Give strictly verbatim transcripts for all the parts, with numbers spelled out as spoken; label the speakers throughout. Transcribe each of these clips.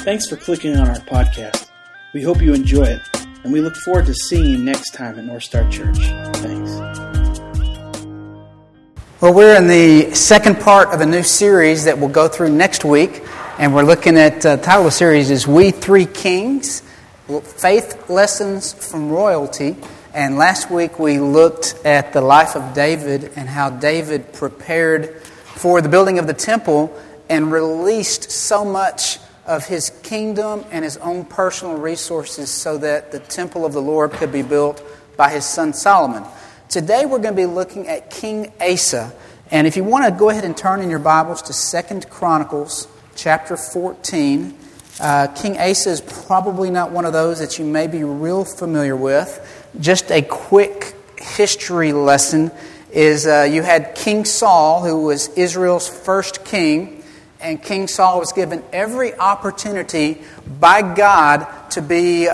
Speaker 1: Thanks for clicking on our podcast. We hope you enjoy it, and we look forward to seeing you next time at North Star Church. Thanks.
Speaker 2: Well, we're in the second part of a new series that we'll go through next week, and we're looking at, uh, the title of the series is We Three Kings, Faith Lessons from Royalty. And last week we looked at the life of David and how David prepared for the building of the temple and released so much of his kingdom and his own personal resources so that the temple of the Lord could be built by his son Solomon. Today we're going to be looking at King Asa. And if you want to go ahead and turn in your Bibles to Second Chronicles chapter fourteen. Uh, King Asa is probably not one of those that you may be real familiar with. Just a quick history lesson is uh, you had King Saul, who was Israel's first king. And King Saul was given every opportunity by God to be,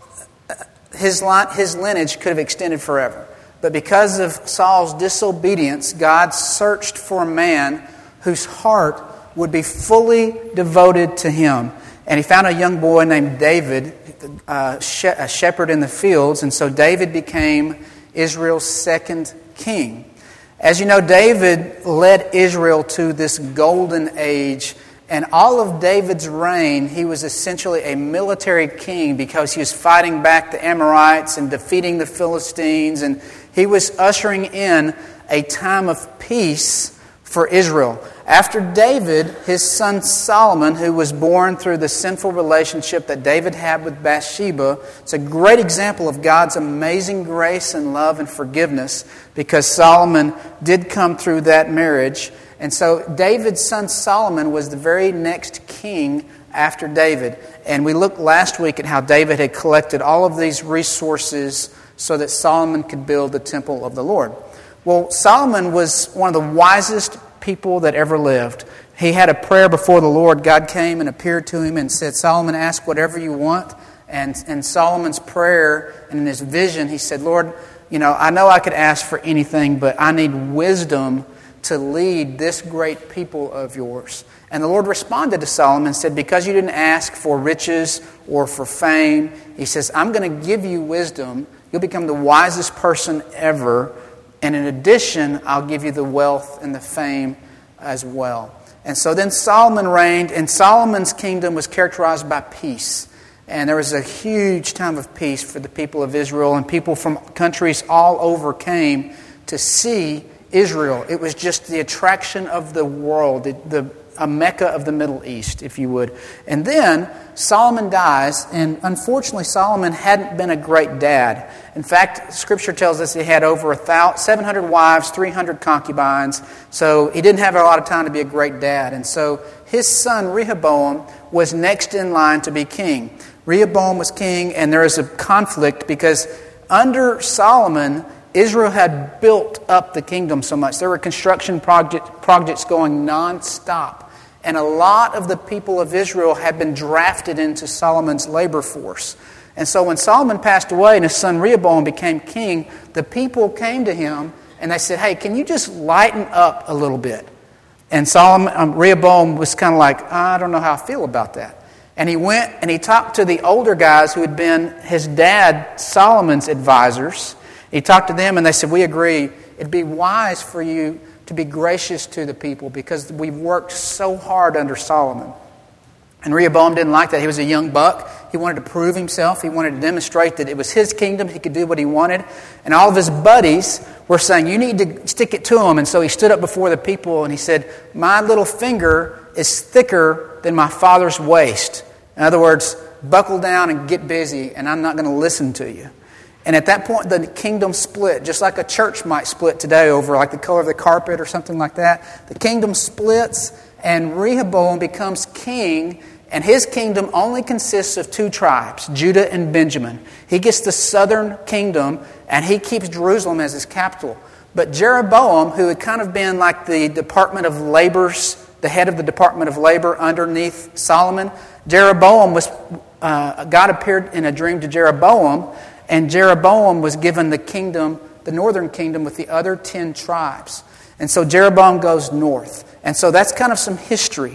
Speaker 2: his line, his lineage could have extended forever. But because of Saul's disobedience, God searched for a man whose heart would be fully devoted to him. And he found a young boy named David, uh, a shepherd in the fields. And so David became Israel's second king. As you know, David led Israel to this golden age. And all of David's reign, he was essentially a military king because he was fighting back the Amorites and defeating the Philistines. And he was ushering in a time of peace for Israel. After David, his son Solomon, who was born through the sinful relationship that David had with Bathsheba, it's a great example of God's amazing grace and love and forgiveness because Solomon did come through that marriage. And so David's son Solomon was the very next king after David. And we looked last week at how David had collected all of these resources so that Solomon could build the temple of the Lord. Well, Solomon was one of the wisest people that ever lived. He had a prayer before the Lord. God came and appeared to him and said, Solomon, ask whatever you want. And in Solomon's prayer and in his vision, he said, Lord, you know, I know I could ask for anything, but I need wisdom to lead this great people of yours. And the Lord responded to Solomon and said, because you didn't ask for riches or for fame, he says, I'm going to give you wisdom. You'll become the wisest person ever. And in addition, I'll give you the wealth and the fame as well. And so then Solomon reigned, and Solomon's kingdom was characterized by peace. And there was a huge time of peace for the people of Israel, and people from countries all over came to see Israel. It was just the attraction of the world, the, the a Mecca of the Middle East, if you would. And then Solomon dies, and unfortunately Solomon hadn't been a great dad. In fact, Scripture tells us he had over seven hundred wives, three hundred concubines, so he didn't have a lot of time to be a great dad. And so his son Rehoboam was next in line to be king. Rehoboam was king, and there was a conflict because under Solomon, Israel had built up the kingdom so much. There were construction project, projects going non-stop. And a lot of the people of Israel had been drafted into Solomon's labor force. And so when Solomon passed away and his son Rehoboam became king, the people came to him and they said, hey, can you just lighten up a little bit? And Solomon, um, Rehoboam was kind of like, I don't know how I feel about that. And he went and he talked to the older guys who had been his dad Solomon's advisors. He talked to them and they said, we agree, it'd be wise for you to be gracious to the people because we've worked so hard under Solomon. And Rehoboam didn't like that. He was a young buck. He wanted to prove himself. He wanted to demonstrate that it was his kingdom. He could do what he wanted. And all of his buddies were saying, you need to stick it to him. And so he stood up before the people and he said, my little finger is thicker than my father's waist. In other words, buckle down and get busy, and I'm not going to listen to you. And at that point, the kingdom split, just like a church might split today over like the color of the carpet or something like that. The kingdom splits, and Rehoboam becomes king, and his kingdom only consists of two tribes, Judah and Benjamin. He gets the southern kingdom, and he keeps Jerusalem as his capital. But Jeroboam, who had kind of been like the Department of Labor's, the head of the Department of Labor underneath Solomon, Jeroboam was, uh, God appeared in a dream to Jeroboam, and Jeroboam was given the kingdom, the northern kingdom, with the other ten tribes. And so Jeroboam goes north. And so that's kind of some history.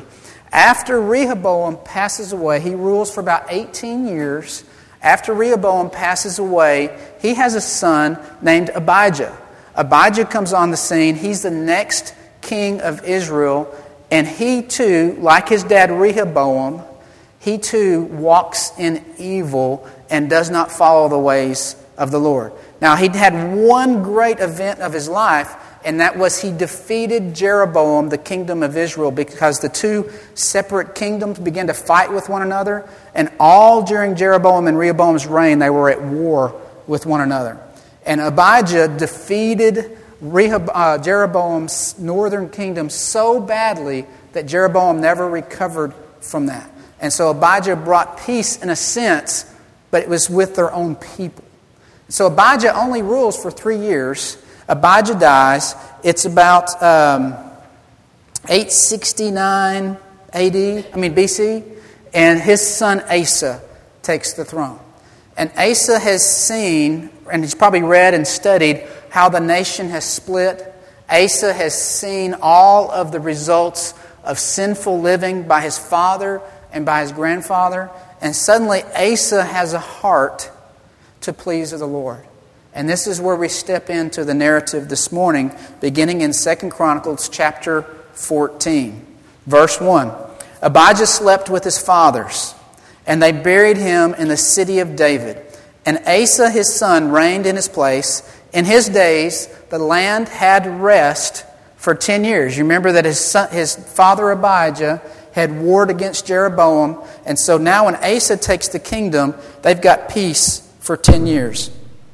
Speaker 2: After Rehoboam passes away, he rules for about eighteen years. After Rehoboam passes away, he has a son named Abijah. Abijah comes on the scene. He's the next king of Israel. And he too, like his dad Rehoboam, he too walks in evil and does not follow the ways of the Lord. Now, he'd had one great event of his life, and that was he defeated Jeroboam, the kingdom of Israel, because the two separate kingdoms began to fight with one another. And all during Jeroboam and Rehoboam's reign, they were at war with one another. And Abijah defeated Rehob- uh, Jeroboam's northern kingdom so badly that Jeroboam never recovered from that. And so Abijah brought peace in a sense, but it was with their own people. So Abijah only rules for three years. Abijah dies. It's about um, eight sixty-nine A D, I mean B C, and his son Asa takes the throne. And Asa has seen, and he's probably read and studied, how the nation has split. Asa has seen all of the results of sinful living by his father and by his grandfather. And suddenly Asa has a heart to please the Lord. And this is where we step into the narrative this morning, beginning in Second Chronicles chapter fourteen. Verse one. Abijah slept with his fathers, and they buried him in the city of David. And Asa his son reigned in his place. In his days, the land had rest for ten years. You remember that his son, his father Abijah had warred against Jeroboam. And so now when Asa takes the kingdom, they've got peace for ten years.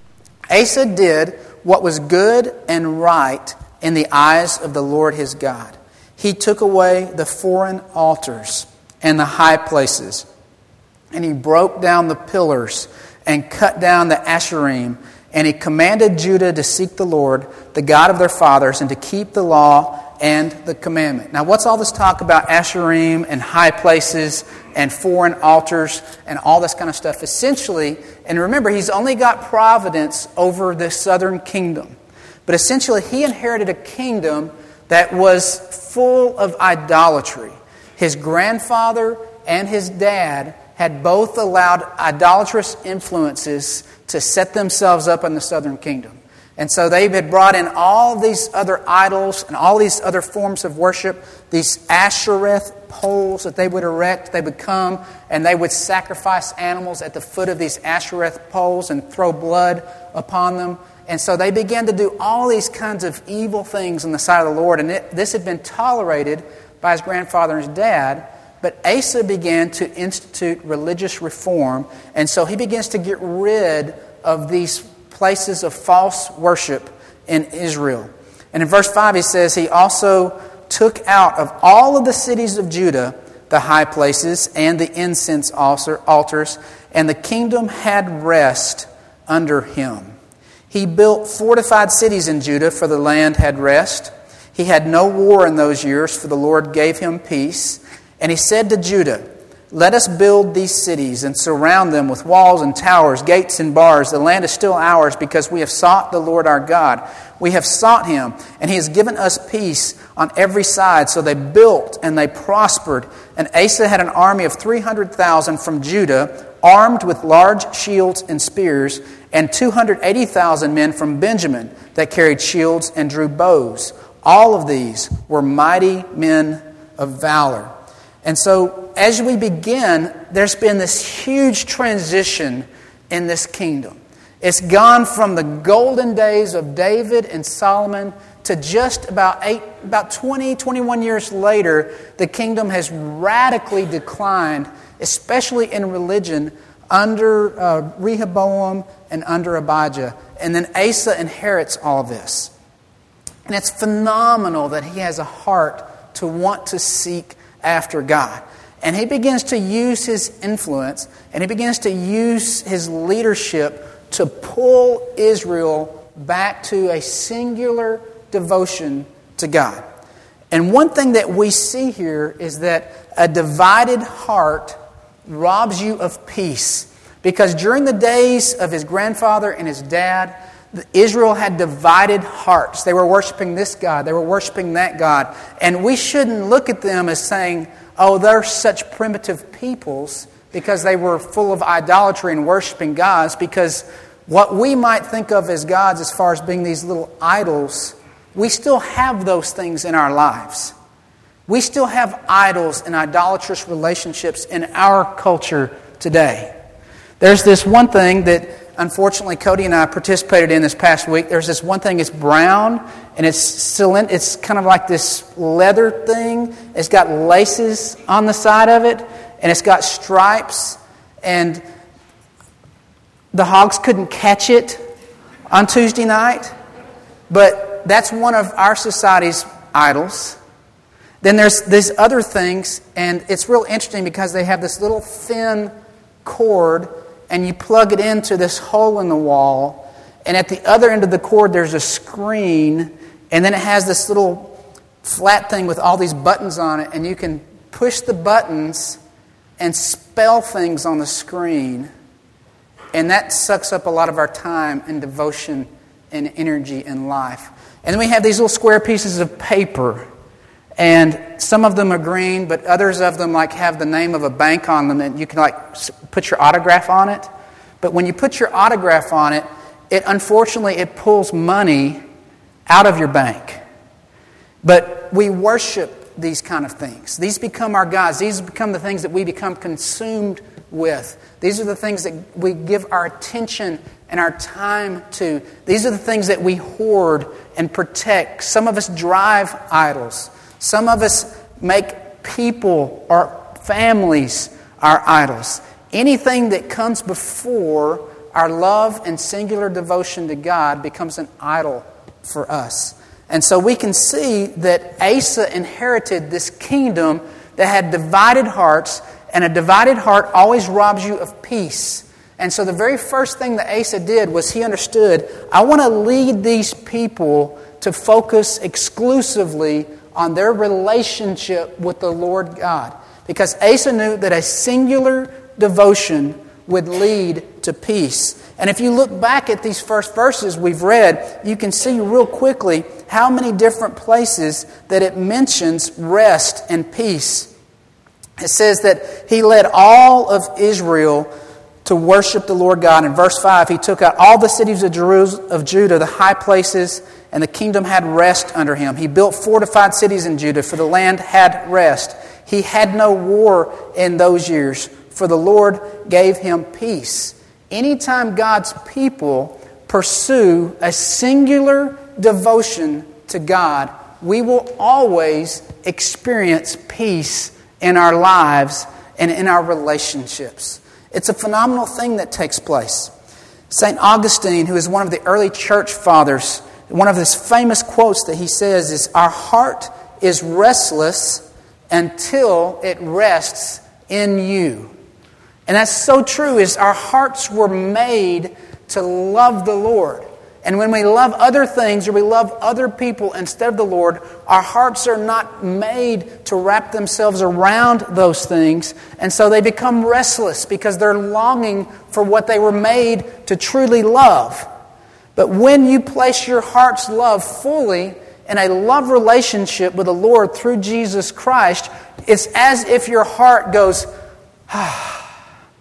Speaker 2: Asa did what was good and right in the eyes of the Lord his God. He took away the foreign altars and the high places, and he broke down the pillars and cut down the Asherim, and he commanded Judah to seek the Lord, the God of their fathers, and to keep the law and the commandment. Now, what's all this talk about Asherim and high places and foreign altars and all this kind of stuff? Essentially, and remember, he's only got providence over the southern kingdom. But essentially, he inherited a kingdom that was full of idolatry. His grandfather and his dad had both allowed idolatrous influences to set themselves up in the southern kingdom. And so they had brought in all these other idols and all these other forms of worship, these Ashereth poles that they would erect. They would come and they would sacrifice animals at the foot of these Ashereth poles and throw blood upon them. And so they began to do all these kinds of evil things on the side of the Lord. And it, this had been tolerated by his grandfather and his dad. But Asa began to institute religious reform. And so he begins to get rid of these places of false worship in Israel. And in verse five he says, he also took out of all of the cities of Judah the high places and the incense altars, and the kingdom had rest under him. He built fortified cities in Judah, for the land had rest. He had no war in those years, for the Lord gave him peace. And he said to Judah, let us build these cities and surround them with walls and towers, gates and bars. The land is still ours because we have sought the Lord our God. We have sought him, and he has given us peace on every side. So they built and they prospered. And Asa had an army of three hundred thousand from Judah, armed with large shields and spears, and two hundred eighty thousand men from Benjamin that carried shields and drew bows. All of these were mighty men of valor. And so, as we begin, there's been this huge transition in this kingdom. It's gone from the golden days of David and Solomon to just about eight, about twenty, twenty-one years later, the kingdom has radically declined, especially in religion, under uh, Rehoboam and under Abijah. And then Asa inherits all of this. And it's phenomenal that he has a heart to want to seek after God. And he begins to use his influence and he begins to use his leadership to pull Israel back to a singular devotion to God. And one thing that we see here is that a divided heart robs you of peace. Because during the days of his grandfather and his dad, Israel had divided hearts. They were worshiping this God. They were worshiping that God. And we shouldn't look at them as saying, oh, they're such primitive peoples because they were full of idolatry and worshiping gods, because what we might think of as gods as far as being these little idols, we still have those things in our lives. We still have idols and idolatrous relationships in our culture today. There's this one thing that, unfortunately, Cody and I participated in this past week. There's this one thing, it's brown, and it's cylind- It's kind of like this leather thing. It's got laces on the side of it, and it's got stripes, and the Hogs couldn't catch it on Tuesday night, but that's one of our society's idols. Then there's these other things, and it's real interesting because they have this little thin cord, and you plug it into this hole in the wall, and at the other end of the cord there's a screen, and then it has this little flat thing with all these buttons on it, and you can push the buttons and spell things on the screen, and that sucks up a lot of our time and devotion and energy in life. And then we have these little square pieces of paper, and some of them are green, but others of them like have the name of a bank on them, and you can like put your autograph on it. But when you put your autograph on it, it unfortunately it pulls money out of your bank. But we worship these kind of things. These become our gods. These become the things that we become consumed with. These are the things that we give our attention and our time to. These are the things that we hoard and protect. Some of us drive idols. Some of us make people or families our idols. Anything that comes before our love and singular devotion to God becomes an idol for us. And so we can see that Asa inherited this kingdom that had divided hearts, and a divided heart always robs you of peace. And so the very first thing that Asa did was he understood, I want to lead these people to focus exclusively on their relationship with the Lord God. Because Asa knew that a singular devotion would lead to peace. And if you look back at these first verses we've read, you can see real quickly how many different places that it mentions rest and peace. It says that he led all of Israel to worship the Lord God. In verse five, he took out all the cities of Jerusalem, of Judah, the high places, and the kingdom had rest under him. He built fortified cities in Judah, for the land had rest. He had no war in those years, for the Lord gave him peace. Anytime God's people pursue a singular devotion to God, we will always experience peace in our lives and in our relationships. It's a phenomenal thing that takes place. Saint Augustine, who is one of the early church fathers, one of his famous quotes that he says is, "Our heart is restless until it rests in you." And that's so true, is our hearts were made to love the Lord. And when we love other things or we love other people instead of the Lord, our hearts are not made to wrap themselves around those things. And so they become restless because they're longing for what they were made to truly love. But when you place your heart's love fully in a love relationship with the Lord through Jesus Christ, it's as if your heart goes, ah,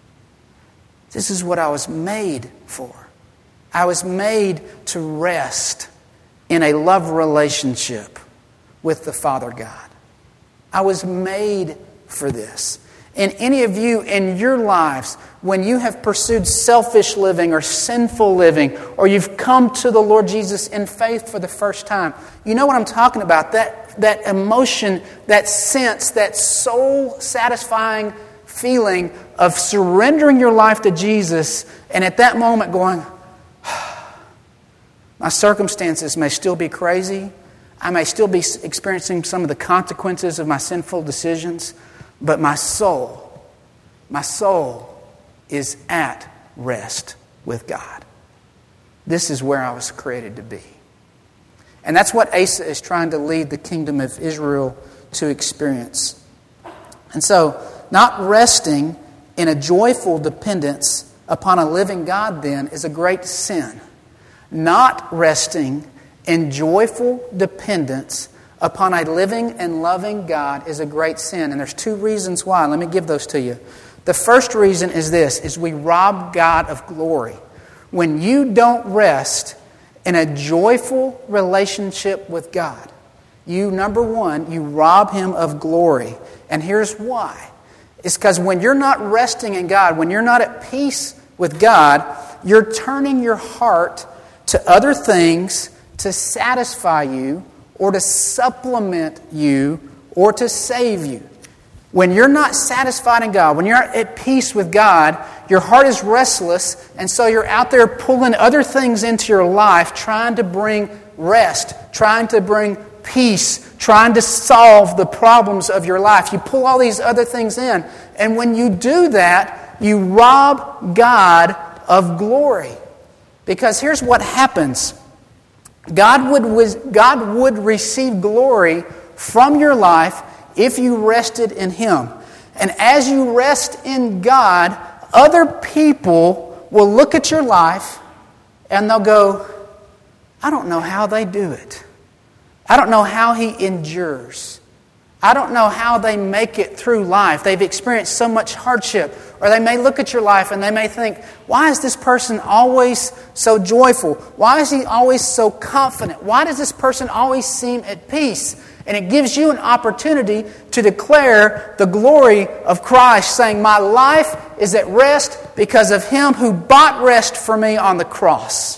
Speaker 2: this is what I was made for. I was made to rest in a love relationship with the Father God. I was made for this. And any of you in your lives, when you have pursued selfish living or sinful living, or you've come to the Lord Jesus in faith for the first time, you know what I'm talking about. That, that emotion, that sense, that soul-satisfying feeling of surrendering your life to Jesus, and at that moment going, my circumstances may still be crazy. I may still be experiencing some of the consequences of my sinful decisions, but my soul, my soul is at rest with God. This is where I was created to be. And that's what Asa is trying to lead the kingdom of Israel to experience. And so, not resting in a joyful dependence upon a living God then is a great sin. Not resting in joyful dependence upon a living and loving God is a great sin. And there's two reasons why. Let me give those to you. The first reason is this, is we rob God of glory. When you don't rest in a joyful relationship with God, you, number one, you rob Him of glory. And here's why. It's because when you're not resting in God, when you're not at peace with God, you're turning your heart to other things to satisfy you or to supplement you or to save you. When you're not satisfied in God, when you're at peace with God, your heart is restless, and so you're out there pulling other things into your life, trying to bring rest, trying to bring peace, trying to solve the problems of your life. You pull all these other things in, and when you do that, you rob God of glory. Because here's what happens. God would, God would receive glory from your life if you rested in Him. And as you rest in God, other people will look at your life and they'll go, I don't know how they do it. I don't know how he endures. I don't know how they make it through life. They've experienced so much hardship. Or they may look at your life and they may think, why is this person always so joyful? Why is he always so confident? Why does this person always seem at peace? And it gives you an opportunity to declare the glory of Christ, saying, my life is at rest because of Him who bought rest for me on the cross.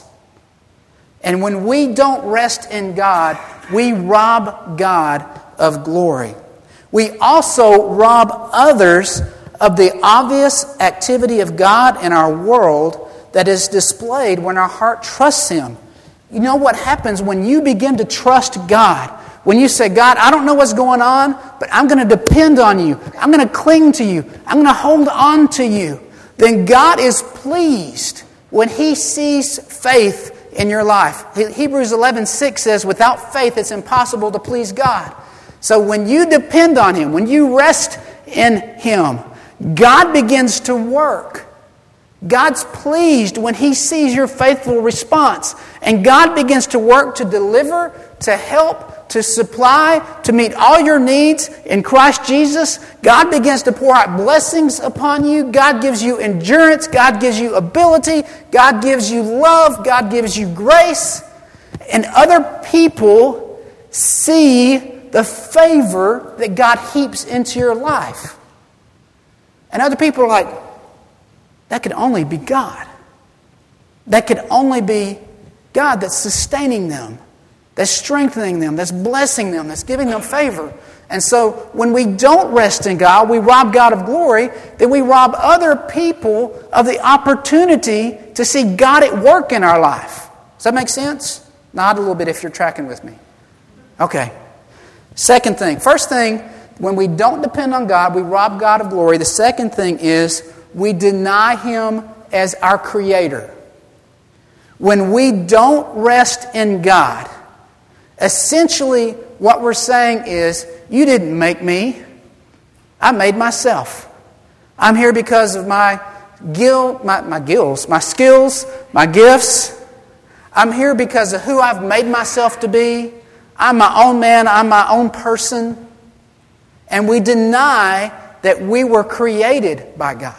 Speaker 2: And when we don't rest in God, we rob God of glory. We also rob others of the obvious activity of God in our world that is displayed when our heart trusts Him. You know what happens when you begin to trust God? When you say, God, I don't know what's going on, but I'm going to depend on You. I'm going to cling to You. I'm going to hold on to You. Then God is pleased when He sees faith in your life. Hebrews eleven six says, without faith it's impossible to please God. So when you depend on Him, when you rest in Him, God begins to work. God's pleased when He sees your faithful response. And God begins to work to deliver, to help, to supply, to meet all your needs in Christ Jesus. God begins to pour out blessings upon you. God gives you endurance. God gives you ability. God gives you love. God gives you grace. And other people see the favor that God heaps into your life. And other people are like, that could only be God. That could only be God that's sustaining them, that's strengthening them, that's blessing them, that's giving them favor. And so when we don't rest in God, we rob God of glory, then we rob other people of the opportunity to see God at work in our life. Does that make sense? Nod a little bit if you're tracking with me. Okay. Second thing. First thing, when we don't depend on God, we rob God of glory. The second thing is we deny Him as our Creator. When we don't rest in God, essentially what we're saying is, you didn't make me. I made myself. I'm here because of my gil, my, my gills, my skills, my gifts. I'm here because of who I've made myself to be. I'm my own man. I'm my own person. And we deny that we were created by God.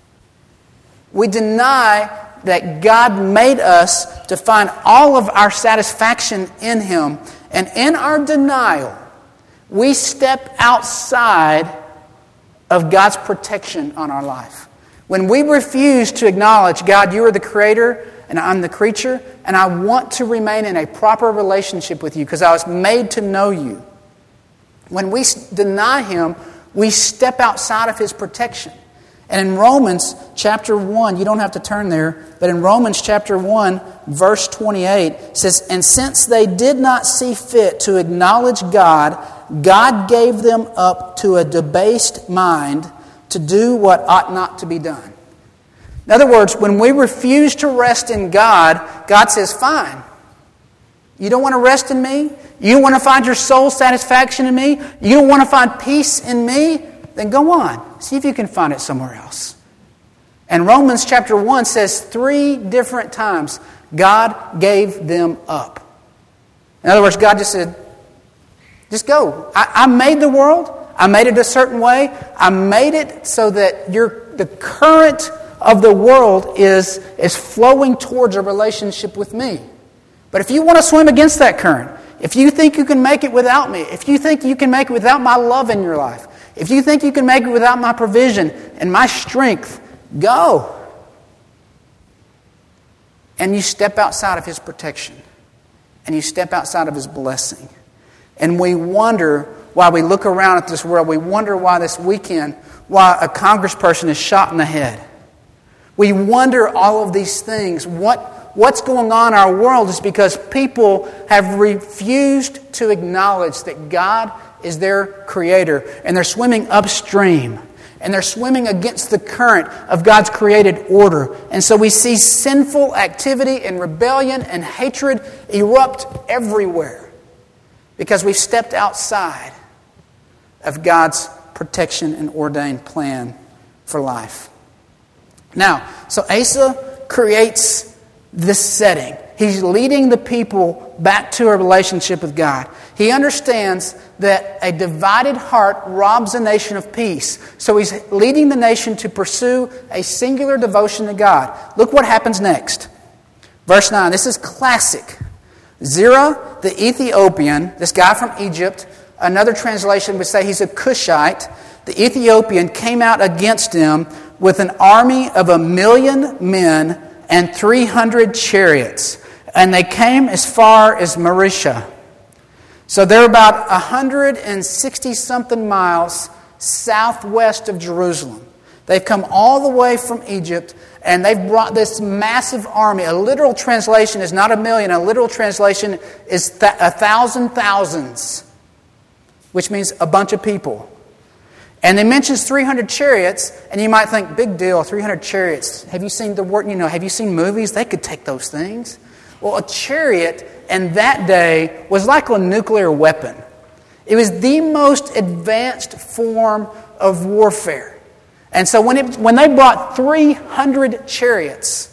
Speaker 2: We deny that God made us to find all of our satisfaction in Him. And in our denial, we step outside of God's protection on our life. When we refuse to acknowledge, God, You are the Creator and I'm the creature, and I want to remain in a proper relationship with You because I was made to know You. When we deny Him, we step outside of His protection. And in Romans chapter one, you don't have to turn there, but in Romans chapter one, verse twenty-eight, it says, and since they did not see fit to acknowledge God, God gave them up to a debased mind to do what ought not to be done. In other words, when we refuse to rest in God, God says, fine. You don't want to rest in me? You don't want to find your soul satisfaction in me? You don't want to find peace in me? Then go on. See if you can find it somewhere else. And Romans chapter one says three different times, God gave them up. In other words, God just said, Just go. I, I made the world. I made it a certain way. I made it so that you're, the current of the world is, is flowing towards a relationship with me. But if you want to swim against that current, if you think you can make it without me, if you think you can make it without my love in your life, if you think you can make it without my provision and my strength, go. And you step outside of His protection. And you step outside of His blessing. And we wonder why we look around at this world. We wonder why this weekend, why a congressperson is shot in the head. We wonder all of these things. What What's going on in our world is because people have refused to acknowledge that God is their Creator. And they're swimming upstream. And they're swimming against the current of God's created order. And so we see sinful activity and rebellion and hatred erupt everywhere. Because we've stepped outside of God's protection and ordained plan for life. Now, so Asa creates this setting. He's leading the people back to a relationship with God. He understands that a divided heart robs a nation of peace. So he's leading the nation to pursue a singular devotion to God. Look what happens next. Verse nine. This is classic. Zerah the Ethiopian, this guy from Egypt, another translation would say he's a Cushite. The Ethiopian came out against him with an army of a million men and three hundred chariots. And they came as far as Marisha. So they're about one hundred sixty-something miles southwest of Jerusalem. They've come all the way from Egypt, and they've brought this massive army. A literal translation is not a million. A literal translation is th- a thousand thousands, which means a bunch of people. And it mentions three hundred chariots, and you might think, big deal, three hundred chariots. Have you seen the word, you know, have you seen movies? They could take those things. Well, a chariot in that day was like a nuclear weapon. It was the most advanced form of warfare. And so when it, when they brought three hundred chariots,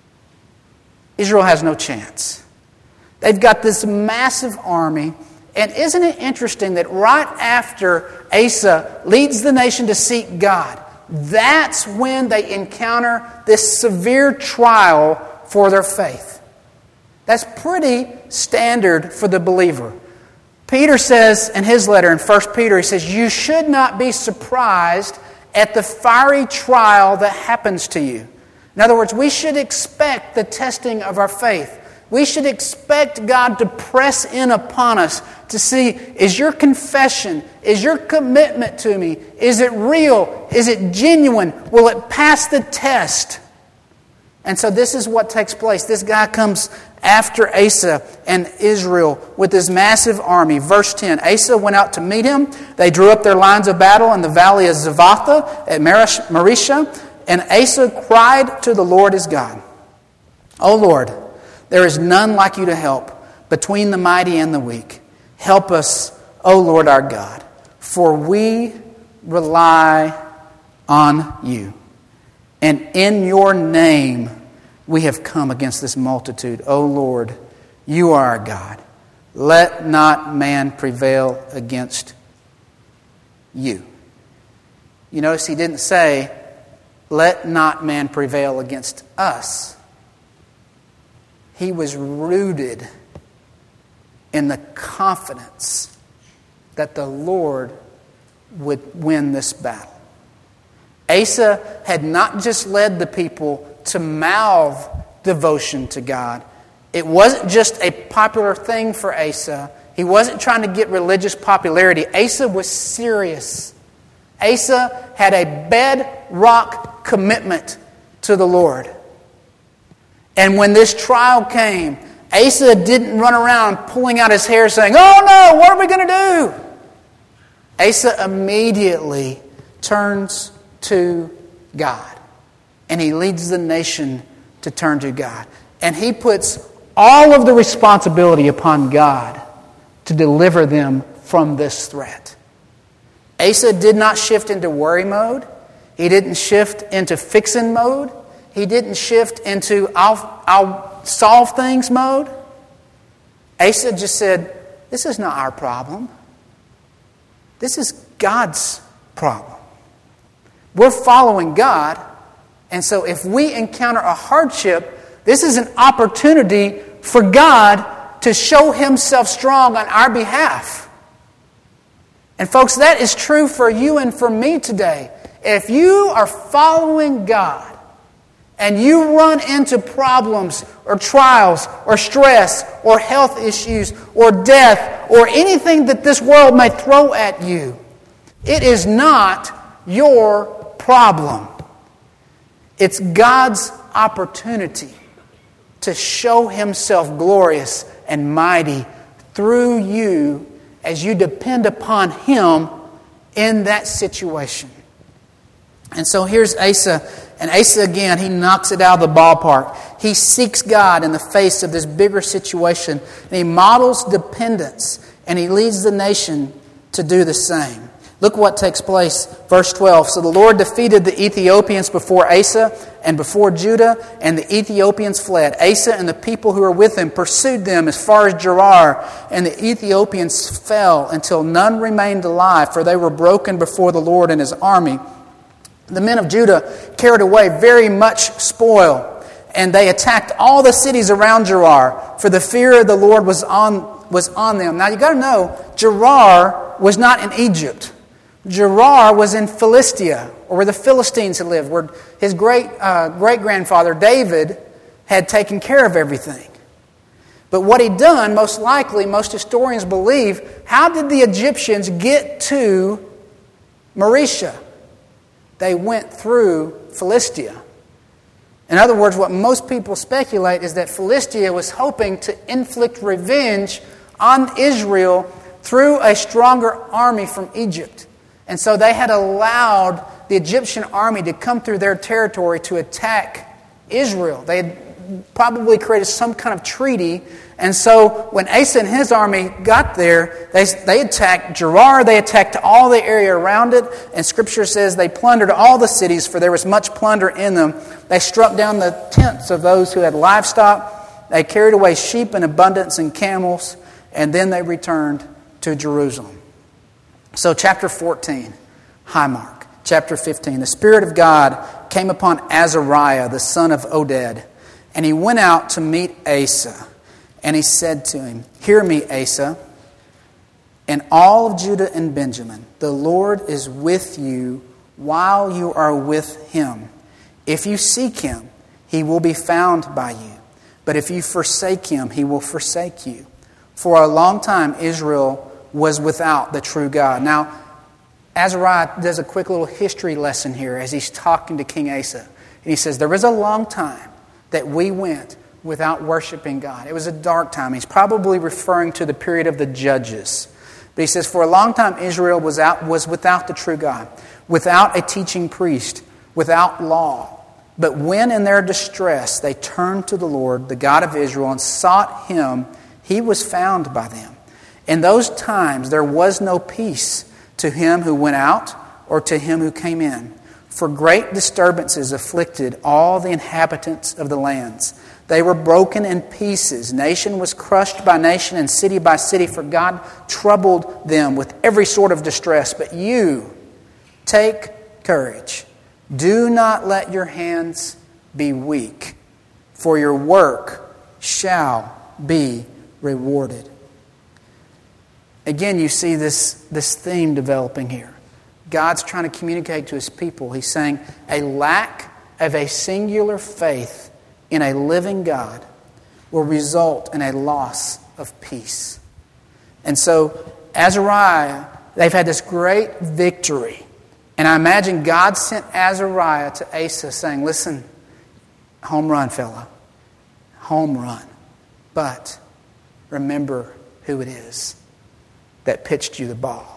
Speaker 2: Israel has no chance. They've got this massive army. And isn't it interesting that right after Asa leads the nation to seek God, that's when they encounter this severe trial for their faith. That's pretty standard for the believer. Peter says in his letter in First Peter, he says, you should not be surprised at the fiery trial that happens to you. In other words, we should expect the testing of our faith. We should expect God to press in upon us to see, is your confession, is your commitment to me, is it real? Is it genuine? Will it pass the test? And so this is what takes place. This guy comes after Asa and Israel with this massive army. Verse ten, Asa went out to meet him. They drew up their lines of battle in the valley of Zavatha at Marisha. And Asa cried to the Lord his God, O Lord, there is none like you to help between the mighty and the weak. Help us, O Lord our God, for we rely on you. And in your name we have come against this multitude. O Lord, you are our God. Let not man prevail against you. You notice he didn't say, let not man prevail against us. He was rooted in the confidence that the Lord would win this battle. Asa had not just led the people to mouth devotion to God. It wasn't just a popular thing for Asa. He wasn't trying to get religious popularity. Asa was serious. Asa had a bedrock commitment to the Lord. And when this trial came, Asa didn't run around pulling out his hair saying, oh no, what are we going to do? Asa immediately turns to God. And he leads the nation to turn to God. And he puts all of the responsibility upon God to deliver them from this threat. Asa did not shift into worry mode. He didn't shift into fixing mode. He didn't shift into I'll, I'll solve things mode. Asa just said, this is not our problem. This is God's problem. We're following God, and so if we encounter a hardship, this is an opportunity for God to show Himself strong on our behalf. And folks, that is true for you and for me today. If you are following God and you run into problems or trials or stress or health issues or death or anything that this world may throw at you, it is not your problem. It's God's opportunity to show Himself glorious and mighty through you as you depend upon Him in that situation. And so here's Asa. And Asa, again, he knocks it out of the ballpark. He seeks God in the face of this bigger situation. And he models dependence. And he leads the nation to do the same. Look what takes place. Verse twelve. So the Lord defeated the Ethiopians before Asa and before Judah, and the Ethiopians fled. Asa and the people who were with him pursued them as far as Gerar, and the Ethiopians fell until none remained alive, for they were broken before the Lord and His army. The men of Judah carried away very much spoil, and they attacked all the cities around Gerar, for the fear of the Lord was on was on them. Now you got to know, Gerar was not in Egypt. Gerar was in Philistia, or where the Philistines had lived, where his great uh, great grandfather David had taken care of everything. But what he'd done, most likely, most historians believe, how did the Egyptians get to Marisha? They went through Philistia. In other words, what most people speculate is that Philistia was hoping to inflict revenge on Israel through a stronger army from Egypt. And so they had allowed the Egyptian army to come through their territory to attack Israel. They had probably created some kind of treaty. And so when Asa and his army got there, they, they attacked Gerar, they attacked all the area around it, and Scripture says they plundered all the cities, for there was much plunder in them. They struck down the tents of those who had livestock, they carried away sheep in abundance and camels, and then they returned to Jerusalem. So chapter fourteen, high mark. Chapter fifteen, the Spirit of God came upon Azariah, the son of Oded, and he went out to meet Asa. And he said to him, "Hear me, Asa, and all of Judah and Benjamin. The Lord is with you while you are with Him. If you seek Him, He will be found by you. But if you forsake Him, He will forsake you. For a long time Israel was without the true God." Now, Azariah does a quick little history lesson here as he's talking to King Asa. And he says, there was a long time that we went without worshiping God. It was a dark time. He's probably referring to the period of the Judges. But he says, for a long time Israel was out was without the true God, without a teaching priest, without law. But when in their distress they turned to the Lord, the God of Israel, and sought Him, He was found by them. In those times there was no peace to him who went out or to him who came in. For great disturbances afflicted all the inhabitants of the lands. They were broken in pieces. Nation was crushed by nation and city by city, for God troubled them with every sort of distress. But you, take courage. Do not let your hands be weak, for your work shall be rewarded. Again, you see this, this theme developing here. God's trying to communicate to His people. He's saying a lack of a singular faith in a living God will result in a loss of peace. And so, Azariah, they've had this great victory. And I imagine God sent Azariah to Asa saying, listen, home run, fella. Home run. But remember who it is that pitched you the ball.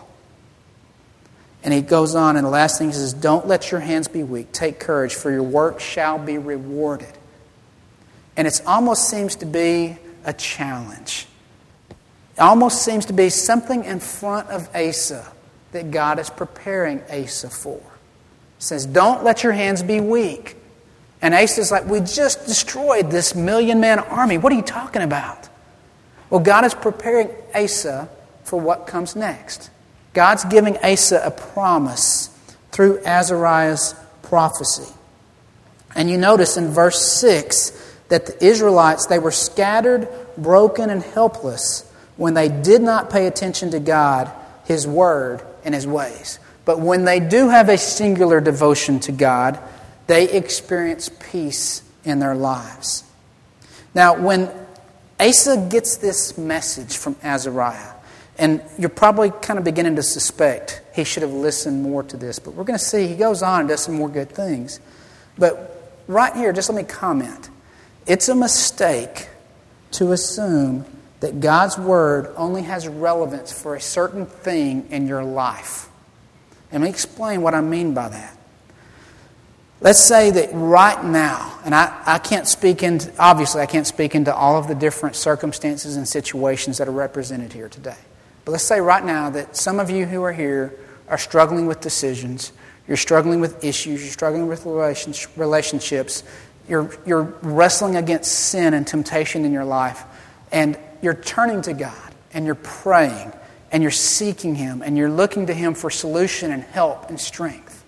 Speaker 2: And he goes on, and the last thing he says, don't let your hands be weak. Take courage, for your work shall be rewarded. And it almost seems to be a challenge. It almost seems to be something in front of Asa that God is preparing Asa for. It says, don't let your hands be weak. And Asa's like, we just destroyed this million-man army. What are you talking about? Well, God is preparing Asa for what comes next. God's giving Asa a promise through Azariah's prophecy. And you notice in verse six that the Israelites, they were scattered, broken, and helpless when they did not pay attention to God, His Word, and His ways. But when they do have a singular devotion to God, they experience peace in their lives. Now, when Asa gets this message from Azariah, and you're probably kind of beginning to suspect he should have listened more to this, but we're going to see he goes on and does some more good things. But right here, just let me comment. It's a mistake to assume that God's Word only has relevance for a certain thing in your life. And let me explain what I mean by that. Let's say that right now, and I, I can't speak into, obviously I can't speak into all of the different circumstances and situations that are represented here today. But let's say right now that some of you who are here are struggling with decisions, you're struggling with issues, you're struggling with relationships, you're, you're wrestling against sin and temptation in your life, and you're turning to God, and you're praying, and you're seeking Him, and you're looking to Him for solution and help and strength.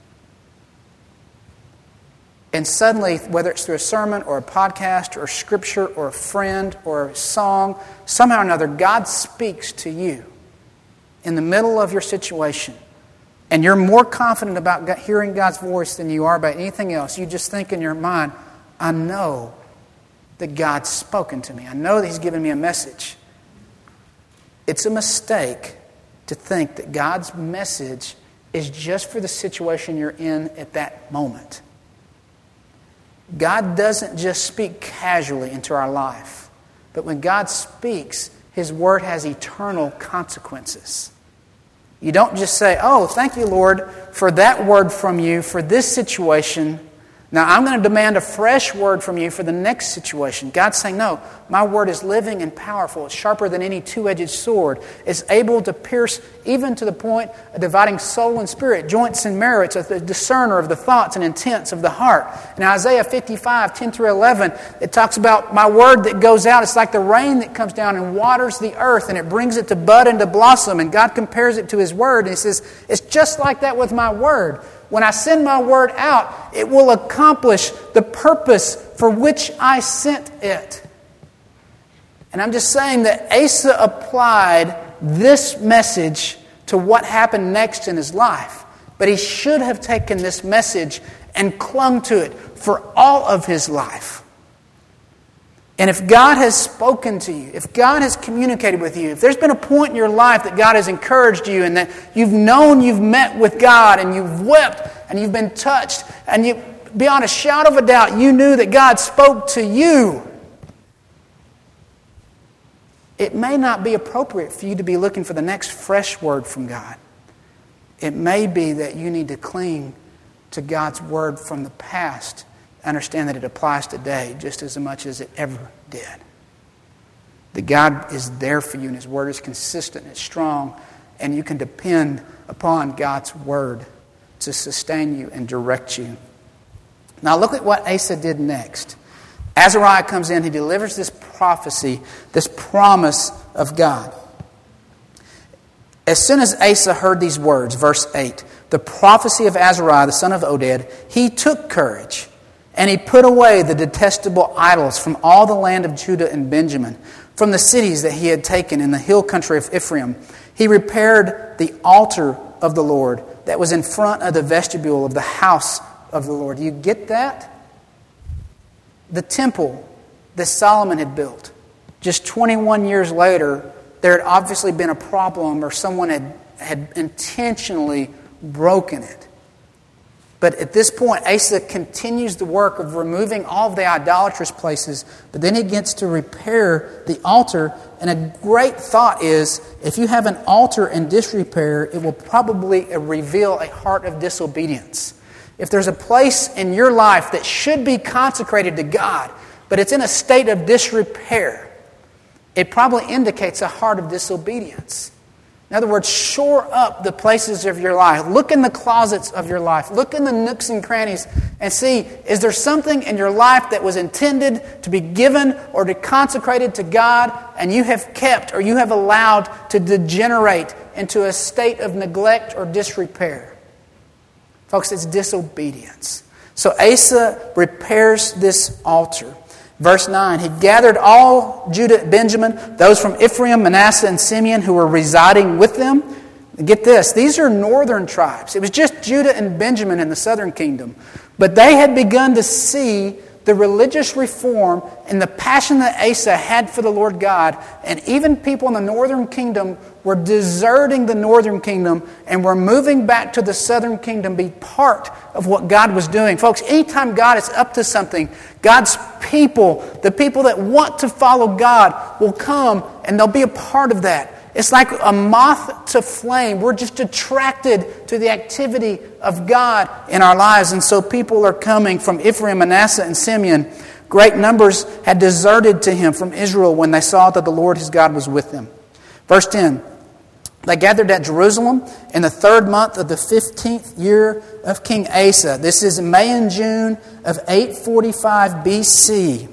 Speaker 2: And suddenly, whether it's through a sermon or a podcast or a scripture or a friend or a song, somehow or another, God speaks to you in the middle of your situation. And you're more confident about hearing God's voice than you are about anything else. You just think in your mind, I know that God's spoken to me. I know that He's given me a message. It's a mistake to think that God's message is just for the situation you're in at that moment. God doesn't just speak casually into our life, but when God speaks, His Word has eternal consequences. You don't just say, oh, thank you, Lord, for that word from you for this situation. Now I'm going to demand a fresh word from you for the next situation. God's saying, no, my word is living and powerful. It's sharper than any two-edged sword. It's able to pierce even to the point of dividing soul and spirit, joints and marrow. It's a discerner of the thoughts and intents of the heart. In Isaiah fifty-five, ten through eleven, it talks about my word that goes out. It's like the rain that comes down and waters the earth, and it brings it to bud and to blossom. And God compares it to His word, and He says, it's just like that with my word. When I send my word out, it will accomplish the purpose for which I sent it. And I'm just saying that Asa applied this message to what happened next in his life. But he should have taken this message and clung to it for all of his life. And if God has spoken to you, if God has communicated with you, if there's been a point in your life that God has encouraged you and that you've known you've met with God and you've wept and you've been touched and you, beyond a shadow of a doubt, you knew that God spoke to you, it may not be appropriate for you to be looking for the next fresh word from God. It may be that you need to cling to God's word from the past. Understand that it applies today just as much as it ever did. That God is there for you and His word is consistent and it's strong, and you can depend upon God's word to sustain you and direct you. Now look at what Asa did next. Azariah comes in, he delivers this prophecy, this promise of God. As soon as Asa heard these words, verse eight, the prophecy of Azariah, the son of Oded, he took courage. And he put away the detestable idols from all the land of Judah and Benjamin, from the cities that he had taken in the hill country of Ephraim. He repaired the altar of the Lord that was in front of the vestibule of the house of the Lord. Do you get that? The temple that Solomon had built. Just twenty-one years later, there had obviously been a problem or someone had, had intentionally broken it. But at this point, Asa continues the work of removing all of the idolatrous places, but then he gets to repair the altar. And a great thought is, if you have an altar in disrepair, it will probably reveal a heart of disobedience. If there's a place in your life that should be consecrated to God, but it's in a state of disrepair, it probably indicates a heart of disobedience. In other words, shore up the places of your life. Look in the closets of your life. Look in the nooks and crannies and see, is there something in your life that was intended to be given or to consecrated to God and you have kept or you have allowed to degenerate into a state of neglect or disrepair. Folks, it's disobedience. So Asa repairs this altar. Verse nine, he gathered all Judah and Benjamin, those from Ephraim, Manasseh, and Simeon who were residing with them. And get this, these are northern tribes. It was just Judah and Benjamin in the southern kingdom. But they had begun to see the religious reform and the passion that Asa had for the Lord God. And even people in the northern kingdom were deserting the northern kingdom and were moving back to the southern kingdom to be part of what God was doing. Folks, anytime God is up to something, God's people, the people that want to follow God, will come and they'll be a part of that. It's like a moth to flame. We're just attracted to the activity of God in our lives. And so people are coming from Ephraim, Manasseh, and Simeon. Great numbers had deserted to him from Israel when they saw that the Lord his God was with them. Verse ten, they gathered at Jerusalem in the third month of the fifteenth year of King Asa. This is May and June of eight forty-five B C. It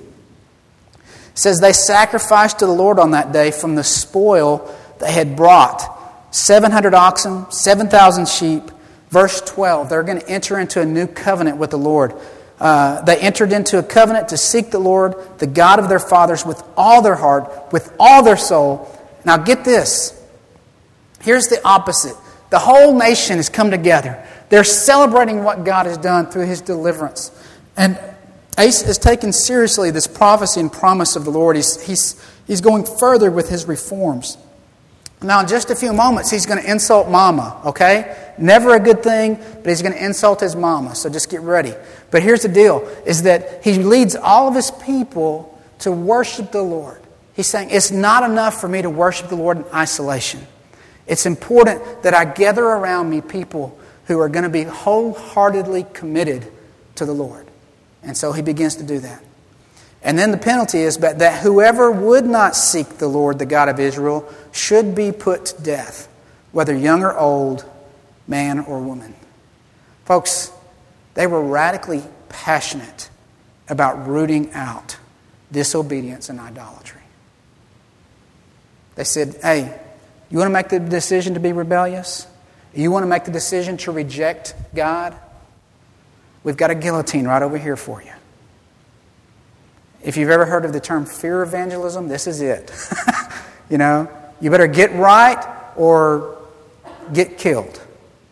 Speaker 2: says they sacrificed to the Lord on that day from the spoil they had brought seven hundred oxen, seven thousand sheep. Verse twelve, they're going to enter into a new covenant with the Lord. Uh, they entered into a covenant to seek the Lord, the God of their fathers, with all their heart, with all their soul. Now get this. Here's the opposite. The whole nation has come together. They're celebrating what God has done through His deliverance. And Asa has taken seriously this prophecy and promise of the Lord. He's, he's, he's going further with his reforms. Now, in just a few moments, he's going to insult Mama, okay? Never a good thing, but he's going to insult his mama, so just get ready. But here's the deal, is that he leads all of his people to worship the Lord. He's saying, it's not enough for me to worship the Lord in isolation. It's important that I gather around me people who are going to be wholeheartedly committed to the Lord. And so he begins to do that. And then the penalty is that whoever would not seek the Lord, the God of Israel, should be put to death, whether young or old, man or woman. Folks, they were radically passionate about rooting out disobedience and idolatry. They said, hey, you want to make the decision to be rebellious? You want to make the decision to reject God? We've got a guillotine right over here for you. If you've ever heard of the term fear evangelism, this is it. You know, you better get right or get killed.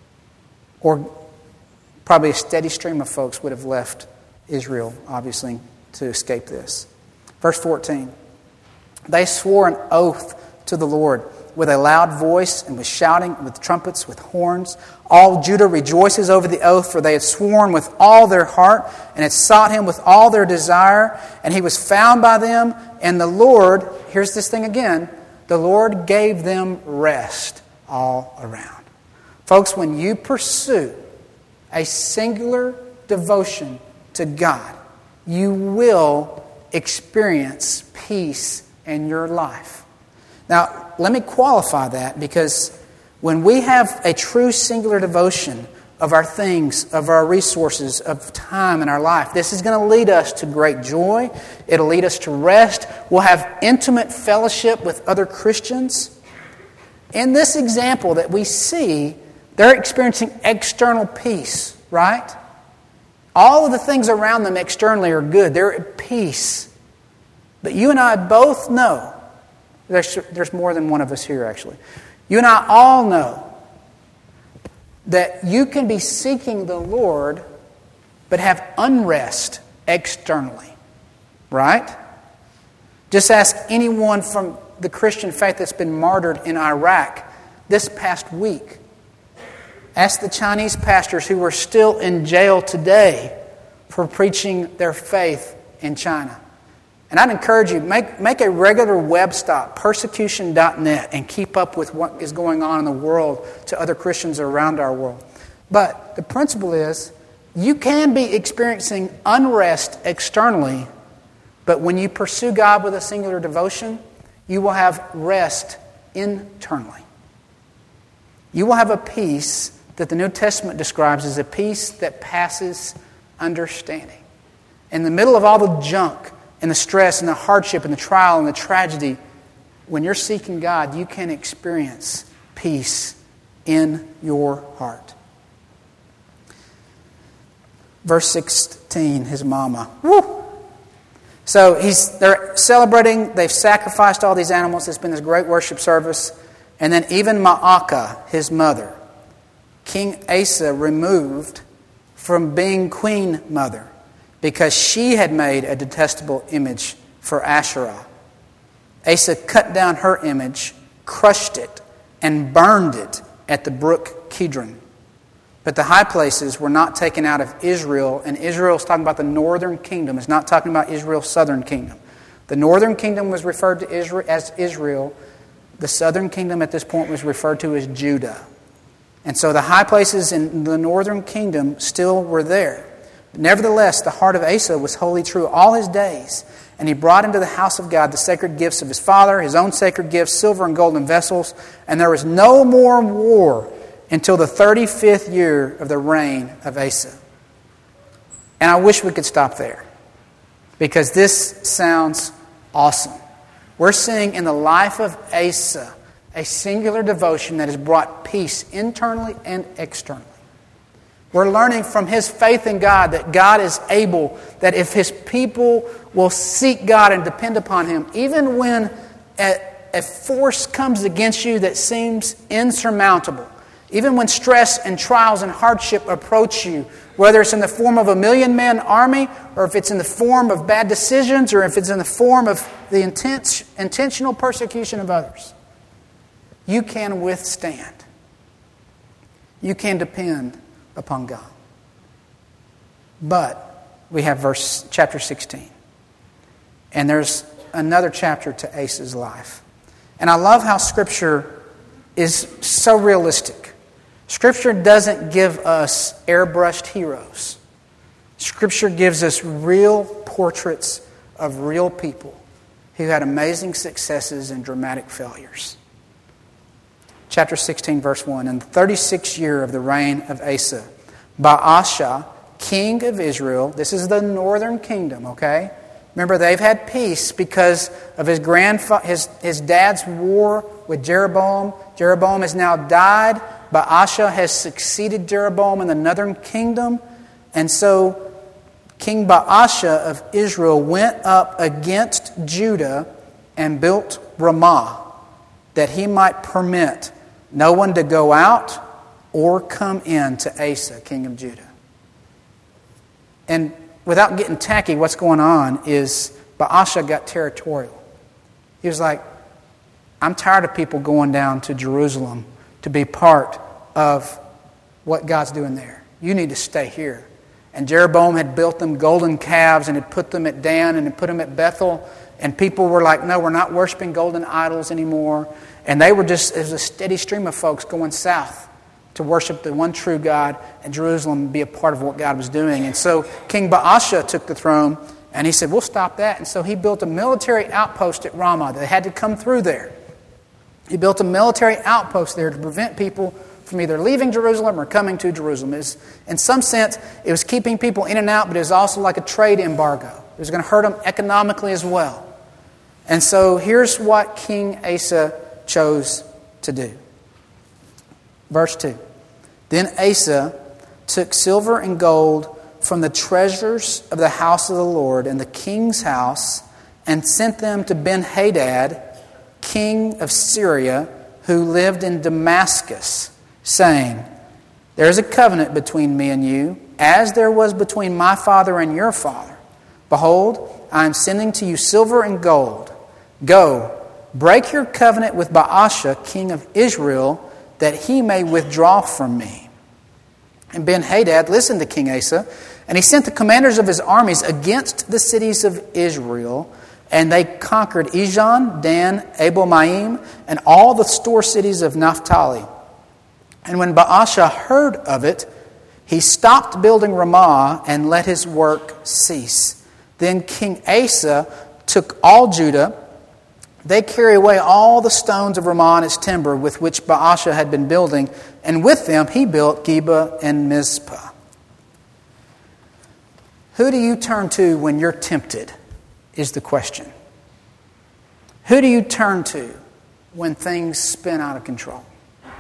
Speaker 2: Or probably a steady stream of folks would have left Israel, obviously, to escape this. Verse fourteen. They swore an oath to the Lord with a loud voice and with shouting, with trumpets, with horns. All Judah rejoices over the oath, for they had sworn with all their heart and had sought him with all their desire. And he was found by them. And the Lord, here's this thing again, the Lord gave them rest all around. Folks, when you pursue a singular devotion to God, you will experience peace in your life. Now, let me qualify that, because when we have a true singular devotion of our things, of our resources, of time in our life, this is going to lead us to great joy. It'll lead us to rest. We'll have intimate fellowship with other Christians. In this example that we see, they're experiencing external peace, right? All of the things around them externally are good. They're at peace. But you and I both know, there's, there's more than one of us here actually. You and I all know that you can be seeking the Lord but have unrest externally. Right? Just ask anyone from the Christian faith that's been martyred in Iraq this past week. Ask the Chinese pastors who are still in jail today for preaching their faith in China. And I'd encourage you, make, make a regular web stop, persecution dot net, and keep up with what is going on in the world to other Christians around our world. But the principle is, you can be experiencing unrest externally, but when you pursue God with a singular devotion, you will have rest internally. You will have a peace that the New Testament describes as a peace that passes understanding. In the middle of all the junk and the stress and the hardship and the trial and the tragedy, when you're seeking God, you can experience peace in your heart. Verse sixteen, his mama. Woo! So he's they're celebrating. They've sacrificed all these animals. It's been this great worship service. And then even Ma'akah, his mother, King Asa removed from being queen mother because she had made a detestable image for Asherah. Asa cut down her image, crushed it, and burned it at the brook Kidron. But the high places were not taken out of Israel, and Israel is talking about the northern kingdom. It's not talking about Israel's southern kingdom. The northern kingdom was referred to Israel as Israel. The southern kingdom at this point was referred to as Judah. And so the high places in the northern kingdom still were there. Nevertheless, the heart of Asa was wholly true all his days. And he brought into the house of God the sacred gifts of his father, his own sacred gifts, silver and golden vessels. And there was no more war until the thirty-fifth year of the reign of Asa. And I wish we could stop there, because this sounds awesome. We're seeing in the life of Asa a singular devotion that has brought peace internally and externally. We're learning from his faith in God that God is able, that if his people will seek God and depend upon him, even when a, a force comes against you that seems insurmountable, even when stress and trials and hardship approach you, whether it's in the form of a million-man army, or if it's in the form of bad decisions, or if it's in the form of the intense, intentional persecution of others, you can withstand. You can depend upon God. But we have verse chapter sixteen. And there's another chapter to Asa's life. And I love how Scripture is so realistic. Scripture doesn't give us airbrushed heroes. Scripture gives us real portraits of real people who had amazing successes and dramatic failures. Chapter sixteen, verse one. In the thirty-sixth year of the reign of Asa, Baasha, king of Israel, this is the northern kingdom, okay? Remember, they've had peace because of his grandfa- his, his dad's war with Jeroboam. Jeroboam has now died. Baasha has succeeded Jeroboam in the northern kingdom. And so King Baasha of Israel went up against Judah and built Ramah, that he might permit no one to go out or come in to Asa, king of Judah. And without getting tacky, what's going on is Baasha got territorial. He was like, I'm tired of people going down to Jerusalem to be part of what God's doing there. You need to stay here. And Jeroboam had built them golden calves and had put them at Dan and had put them at Bethel. And people were like, no, we're not worshiping golden idols anymore. And they were just, it was a steady stream of folks going south to worship the one true God in Jerusalem and be a part of what God was doing. And so King Baasha took the throne and he said, we'll stop that. And so he built a military outpost at Ramah. They had to come through there. He built a military outpost there to prevent people from either leaving Jerusalem or coming to Jerusalem. It was, in some sense, it was keeping people in and out, but it was also like a trade embargo. It was going to hurt them economically as well. And so here's what King Asa chose to do. Verse two. Then Asa took silver and gold from the treasures of the house of the Lord and the king's house and sent them to Ben-Hadad, king of Syria, who lived in Damascus, saying, there is a covenant between me and you, as there was between my father and your father. Behold, I am sending to you silver and gold. Go, break your covenant with Baasha, king of Israel, that he may withdraw from me. And Ben-Hadad listened to King Asa, and he sent the commanders of his armies against the cities of Israel, and they conquered Ijon, Dan, Abel-Maim, and all the store cities of Naphtali. And when Baasha heard of it, he stopped building Ramah and let his work cease. Then King Asa took all Judah. They carried away all the stones of Ramah and its timber with which Baasha had been building, and with them he built Geba and Mizpah. Who do you turn to when you're tempted, is the question. Who do you turn to when things spin out of control?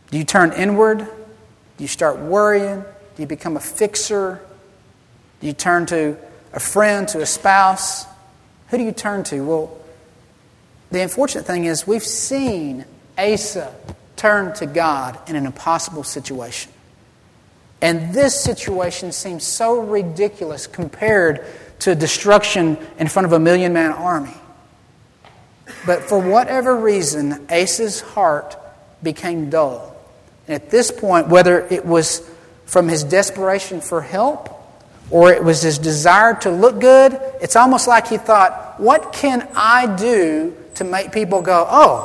Speaker 2: Do you turn inward? Do you start worrying? Do you become a fixer? Do you turn to a friend, to a spouse? Who do you turn to? Well, the unfortunate thing is we've seen Asa turn to God in an impossible situation. And this situation seems so ridiculous compared to destruction in front of a million-man army. But for whatever reason, Asa's heart became dull. And at this point, whether it was from his desperation for help or it was his desire to look good, it's almost like he thought, what can I do to make people go, oh,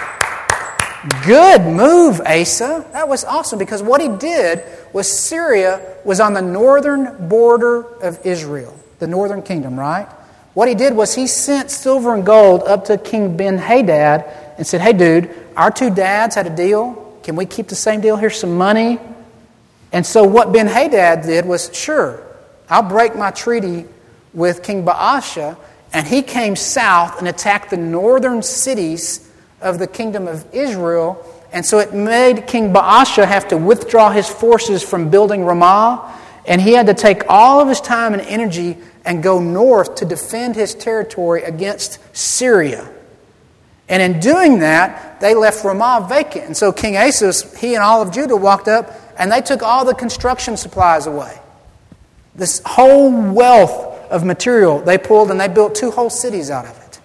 Speaker 2: good move, Asa. That was awesome, because what he did was Syria was on the northern border of Israel, the northern kingdom, right? What he did was he sent silver and gold up to King Ben-Hadad and said, hey, dude, our two dads had a deal. Can we keep the same deal? Here's some money. And so what Ben-Hadad did was, sure, I'll break my treaty with King Baasha. And he came south and attacked the northern cities of the kingdom of Israel. And so it made King Baasha have to withdraw his forces from building Ramah. And he had to take all of his time and energy and go north to defend his territory against Syria. And in doing that, they left Ramah vacant. And so King Asa, he and all of Judah walked up and they took all the construction supplies away. This whole wealth of material they pulled, and they built two whole cities out of it.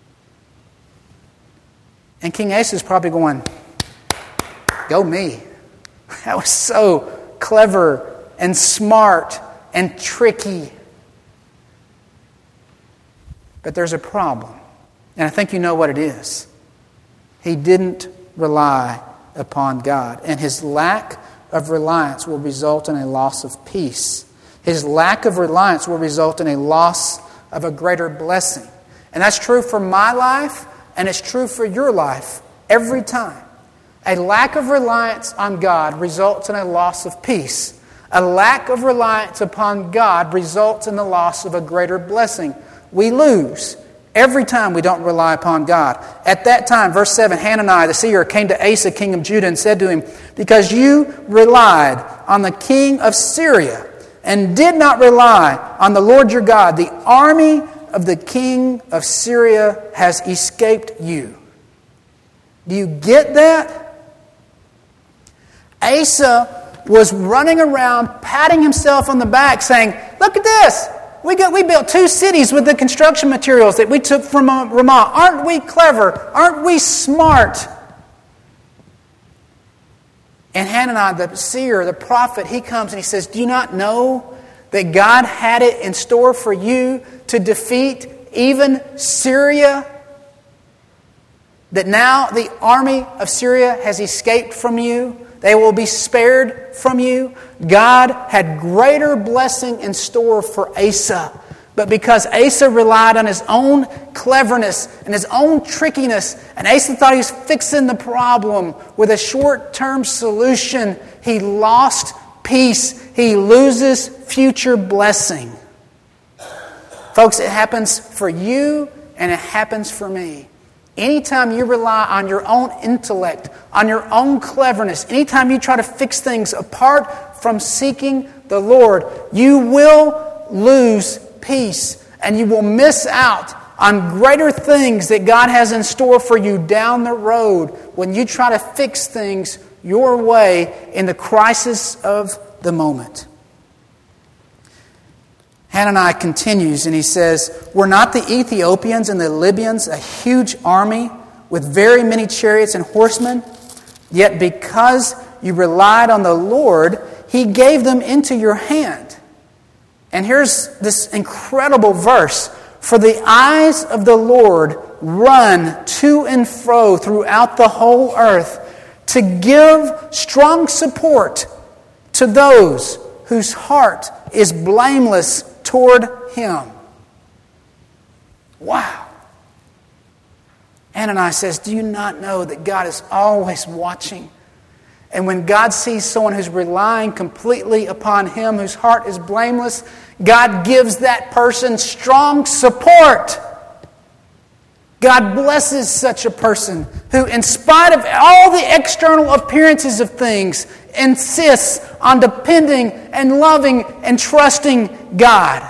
Speaker 2: And King Asa is probably going, go me. That was so clever and smart and tricky. But there's a problem. And I think you know what it is. He didn't rely upon God. And his lack of reliance will result in a loss of peace. His lack of reliance will result in a loss of a greater blessing. And that's true for my life, and it's true for your life every time. A lack of reliance on God results in a loss of peace. A lack of reliance upon God results in the loss of a greater blessing. We lose every time we don't rely upon God. At that time, verse seven, Hananiah the seer came to Asa, king of Judah, and said to him, because you relied on the king of Syria and did not rely on the Lord your God, the army of the king of Syria has escaped you. Do you get that? Asa was running around, patting himself on the back, saying, look at this. We got, we built two cities with the construction materials that we took from Ramah. Aren't we clever? Aren't we smart? And Hananiah, the seer, the prophet, he comes and he says, do you not know that God had it in store for you to defeat even Syria? That now the army of Syria has escaped from you. They will be spared from you. God had greater blessing in store for Asa. But because Asa relied on his own cleverness and his own trickiness, and Asa thought he was fixing the problem with a short-term solution, he lost peace. He loses future blessing. Folks, it happens for you and it happens for me. Anytime you rely on your own intellect, on your own cleverness, anytime you try to fix things apart from seeking the Lord, you will lose peace and you will miss out on greater things that God has in store for you down the road when you try to fix things your way in the crisis of the moment. Hananiah continues and he says, were not the Ethiopians and the Libyans a huge army with very many chariots and horsemen? Yet because you relied on the Lord, He gave them into your hand. And here's this incredible verse. For the eyes of the Lord run to and fro throughout the whole earth to give strong support to those whose heart is blameless toward Him. Wow. Ananias says, do you not know that God is always watching? And when God sees someone who's relying completely upon Him, whose heart is blameless, God gives that person strong support. God blesses such a person who, in spite of all the external appearances of things, insists on depending and loving and trusting God.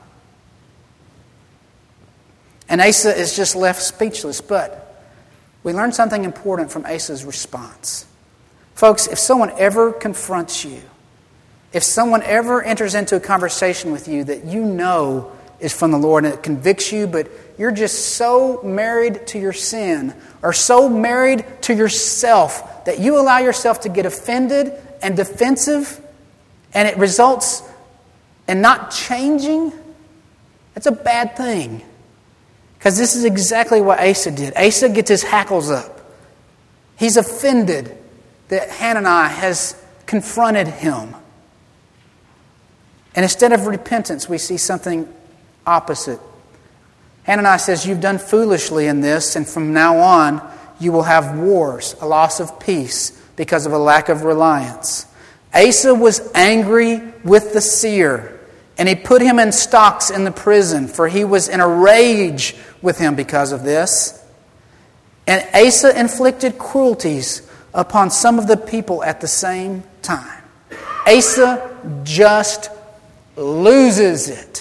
Speaker 2: And Asa is just left speechless, but we learn something important from Asa's response. Folks, if someone ever confronts you, if someone ever enters into a conversation with you that you know is from the Lord and it convicts you, but you're just so married to your sin or so married to yourself that you allow yourself to get offended and defensive and it results in not changing, that's a bad thing. Because this is exactly what Asa did. Asa gets his hackles up. He's offended that Hananiah has confronted him. And instead of repentance, we see something opposite. Hananiah says, you've done foolishly in this, and from now on you will have wars, a loss of peace because of a lack of reliance. Asa was angry with the seer, and he put him in stocks in the prison, for he was in a rage with him because of this. And Asa inflicted cruelties upon some of the people at the same time. Asa just loses it.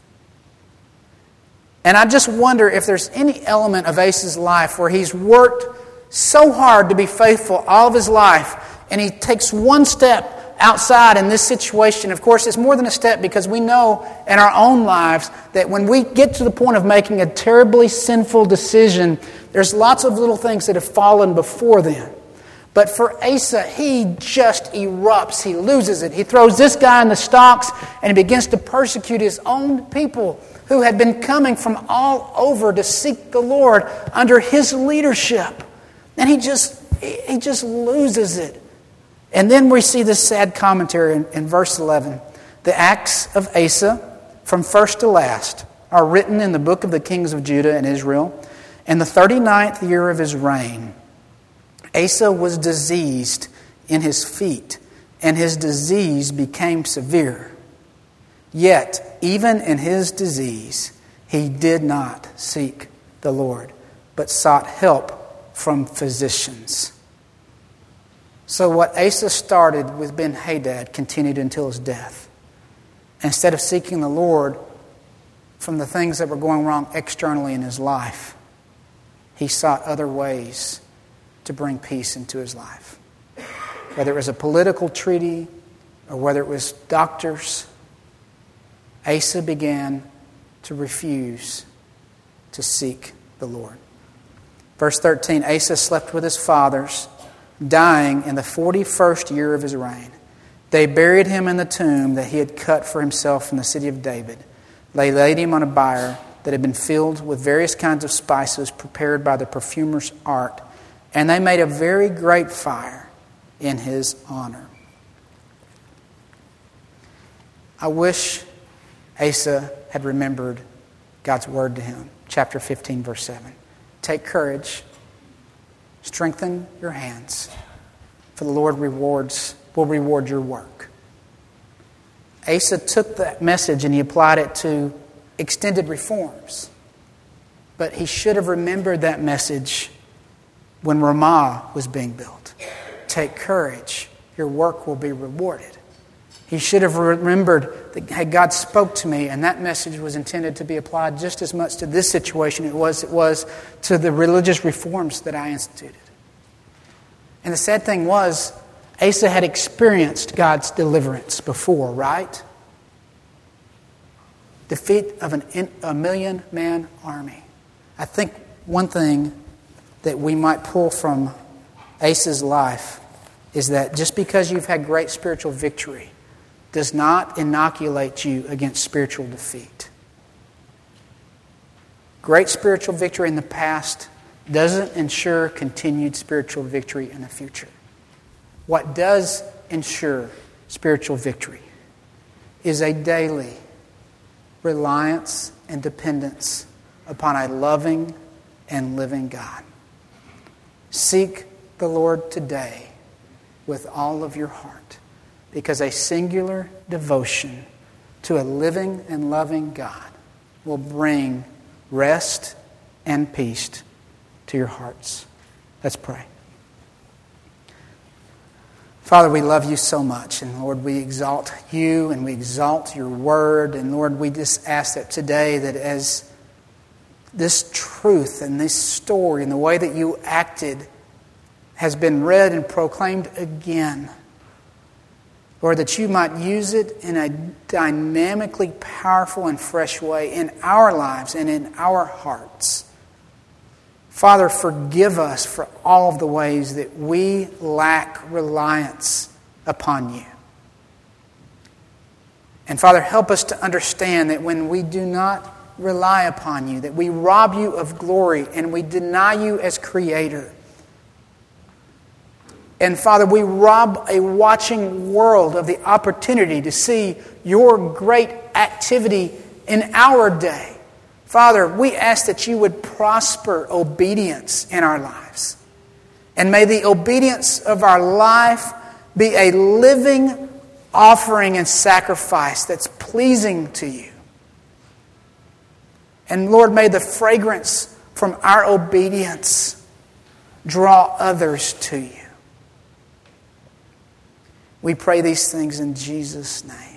Speaker 2: And I just wonder if there's any element of Asa's life where he's worked so hard to be faithful all of his life, and he takes one step outside in this situation. Of course, it's more than a step, because we know in our own lives that when we get to the point of making a terribly sinful decision, there's lots of little things that have fallen before then. But for Asa, he just erupts. He loses it. He throws this guy in the stocks and he begins to persecute his own people who had been coming from all over to seek the Lord under his leadership. And he just he just loses it. And then we see this sad commentary in, in verse eleven. The acts of Asa, from first to last, are written in the book of the kings of Judah and Israel. In the thirty-ninth year of his reign, Asa was diseased in his feet, and his disease became severe. Yet, even in his disease, he did not seek the Lord, but sought help from physicians. So what Asa started with Ben-Hadad continued until his death. Instead of seeking the Lord from the things that were going wrong externally in his life, he sought other ways to bring peace into his life. Whether it was a political treaty or whether it was doctors, Asa began to refuse to seek the Lord. Verse thirteen, Asa slept with his fathers, dying in the forty-first year of his reign. They buried him in the tomb that he had cut for himself in the city of David. They laid him on a bier that had been filled with various kinds of spices prepared by the perfumer's art, and they made a very great fire in his honor. I wish Asa had remembered God's word to him. Chapter fifteen, verse seven. Take courage, strengthen your hands, for the Lord rewards will reward your work. Asa took that message and he applied it to extended reforms. But he should have remembered that message when Ramah was being built. Take courage, your work will be rewarded. He should have remembered that, hey, God spoke to me, and that message was intended to be applied just as much to this situation it was it was to the religious reforms that I instituted. And the sad thing was, Asa had experienced God's deliverance before, right? Defeat of an, a million-man army. I think one thing that we might pull from Asa's life is that just because you've had great spiritual victory does not inoculate you against spiritual defeat. Great spiritual victory in the past doesn't ensure continued spiritual victory in the future. What does ensure spiritual victory is a daily reliance and dependence upon a loving and living God. Seek the Lord today with all of your heart, because a singular devotion to a living and loving God will bring rest and peace to your hearts. Let's pray. Father, we love you so much, and Lord, we exalt you and we exalt your word, and Lord, we just ask that today that as this truth and this story and the way that you acted has been read and proclaimed again, Lord, that you might use it in a dynamically powerful and fresh way in our lives and in our hearts. Father, forgive us for all of the ways that we lack reliance upon you. And Father, help us to understand that when we do not rely upon you, that we rob you of glory and we deny you as Creator. And Father, we rob a watching world of the opportunity to see your great activity in our day. Father, we ask that you would prosper obedience in our lives. And may the obedience of our life be a living offering and sacrifice that's pleasing to you. And Lord, may the fragrance from our obedience draw others to you. We pray these things in Jesus' name.